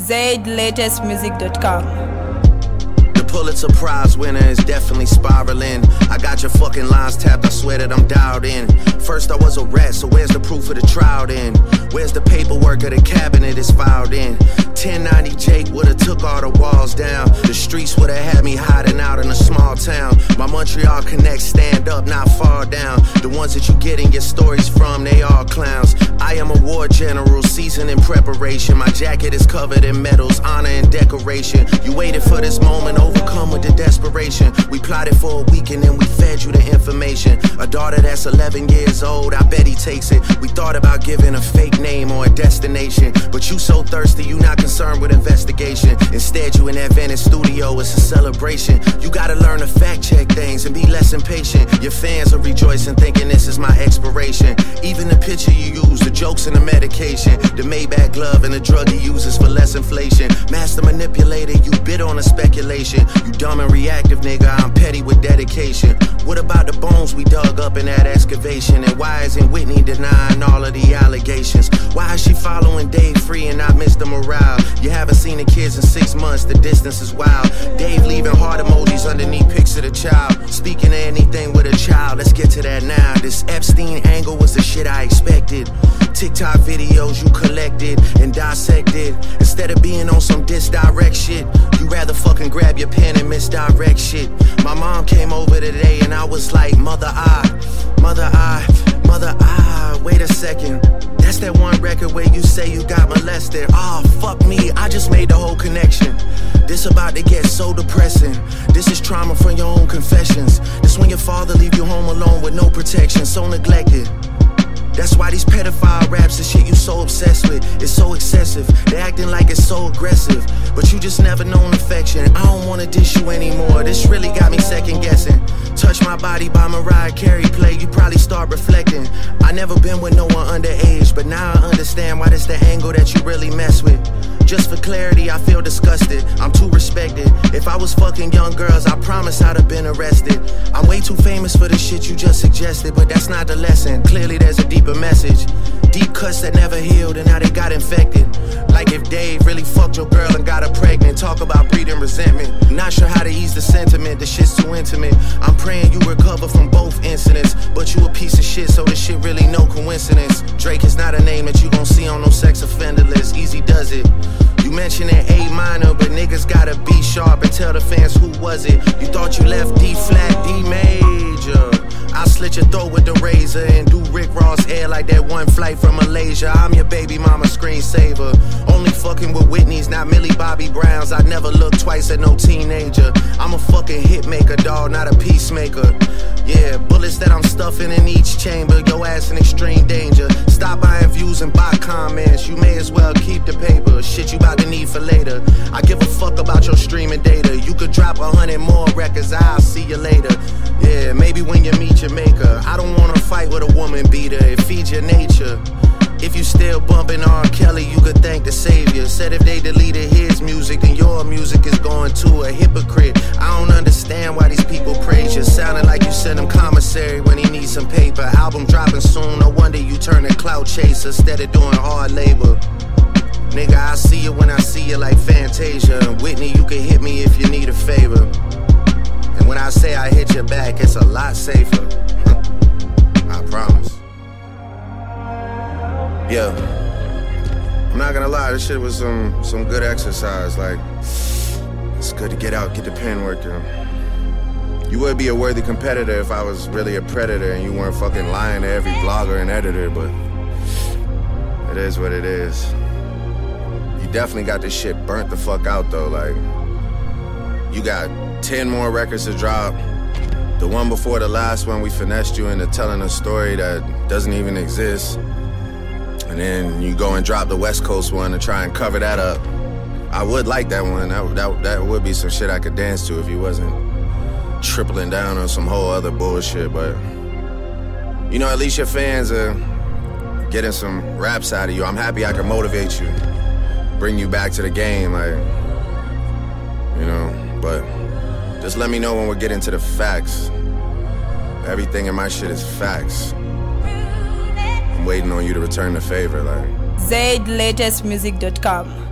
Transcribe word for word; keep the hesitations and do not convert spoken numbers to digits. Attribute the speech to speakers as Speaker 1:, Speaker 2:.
Speaker 1: zaid latest music dot com.
Speaker 2: Pulitzer Prize winner is definitely spiraling. I got your fucking lines tapped, I swear that I'm dialed in. First I was a rat, so where's the proof of the trial then? Where's the paperwork of the cabinet is filed in? ten ninety Jake would've took all the walls down. The streets would've had me hiding out in a small town. My Montreal connects stand up, not fall down. The ones that you getting your stories from, they all clowns. I am a war general, seasoned in preparation. My jacket is covered in medals, honor and decoration. You waited for this moment, overcome with the desperation. We plotted for a week and then we fed you the information. A daughter that's eleven years old, I bet he takes it. We thought about giving a fake name or a destination, but you so thirsty, you not concerned with investigation. Instead, you in that Venice studio, it's a celebration. You gotta learn to fact check things and be less impatient. Your fans are rejoicing, thinking this is my expiration. Even the picture you use, the jokes and the medication, the Maybach glove and the drug he uses for less inflation. Master manipulator, you bid on a speculation. You dumb and reactive, nigga, I'm petty with dedication. What about the bones we dug up in that excavation? And why isn't Whitney denying all of the allegations? Why is she following Dave Free and not Mister Morale? You haven't seen the kids in six months, the distance is wild. Dave leaving heart emojis underneath pics of the child. Speaking of anything with a child, let's get to that now. This Epstein angle was the shit I expected. TikTok videos you collected and dissected. Instead of being on some disdirect shit, you rather fucking grab your pen and misdirect shit. My mom came over today and I was like, mother I, mother I, mother I. Wait a second, that's that one record where you say you got molested. Oh fuck me, I just made the whole connection. This about to get so depressing. This is trauma from your own confessions. This when your father leave you home alone with no protection, so neglected. That's why these pedophile raps and shit you so obsessed with, it's so excessive. They acting like it's so aggressive, but you just never known affection. I don't wanna dish you anymore, this really got me second guessing. Touch My Body by Mariah Carey play, you probably start reflecting. I never been with no one underage, but now I understand why this the angle that you really mess with. Just for clarity, I feel disgusted, I'm too respected. If I was fucking young girls, I promise I'd have been arrested. I'm way too famous for the shit you just suggested, but that's not the lesson. Clearly there's a deeper message. Deep cuts that never healed and now they got infected. Like if Dave really fucked your girl and got her pregnant. Talk about breeding resentment. Not sure how to ease the sentiment, the shit's too intimate. I'm praying you recover from both incidents, but you a piece of shit, so this shit really no coincidence. Drake is not a name that you gon' see on no sex offender list. Easy does it. You mentioned an A minor, but niggas gotta be sharp and tell the fans who was it. You thought you left D flat, D major. I'll slit your throat with the razor and do Rick Ross hair like that one flight from Malaysia. I'm your baby mama screensaver. Only fucking with Whitney's, not Millie Bobby Brown's. I'd never look twice at no teenager. I'm a fucking hit maker, dawg, not a peacemaker. Yeah, bullets that I'm stuffing in each chamber. Your ass in extreme danger. Stop buying views and buy comments. You may as well keep the paper. Shit you about to need for later. I give a fuck about your streaming data. You could drop a hundred more records, I'll see you later. Yeah, maybe when you meet your maker. I don't wanna fight with a woman beater, it feeds your nature. If you still bumping R. Kelly, you could thank the savior. Said if they deleted his music, then your music is going to a hypocrite. I don't understand why these people praise you. Sounding like you sent him commissary when he needs some paper. Album dropping soon, no wonder you turn a clout chaser instead of doing hard labor. Nigga, I see you when I see you like Fantasia. Whitney, you can hit me if you need a favor. And when I say I hit your back, it's a lot safer. I promise. Yeah. I'm not gonna lie, this shit was some, some good exercise. Like, it's good to get out, get the pen working. You would be a worthy competitor if I was really a predator and you weren't fucking lying to every blogger and editor, but it is what it is. You definitely got this shit burnt the fuck out though. Like, you got ten more records to drop. The one before the last one, we finessed you into telling a story that doesn't even exist. And then you go and drop the West Coast one to try and cover that up. I would like that one. That, that, that would be some shit I could dance to if you wasn't tripling down on some whole other bullshit. But, you know, at least your fans are getting some raps out of you. I'm happy I can motivate you, bring you back to the game, like, you know, but just let me know when we're getting to the facts. Everything in my shit is facts. I'm waiting on you to return the favor, like.
Speaker 1: zaid latest music dot com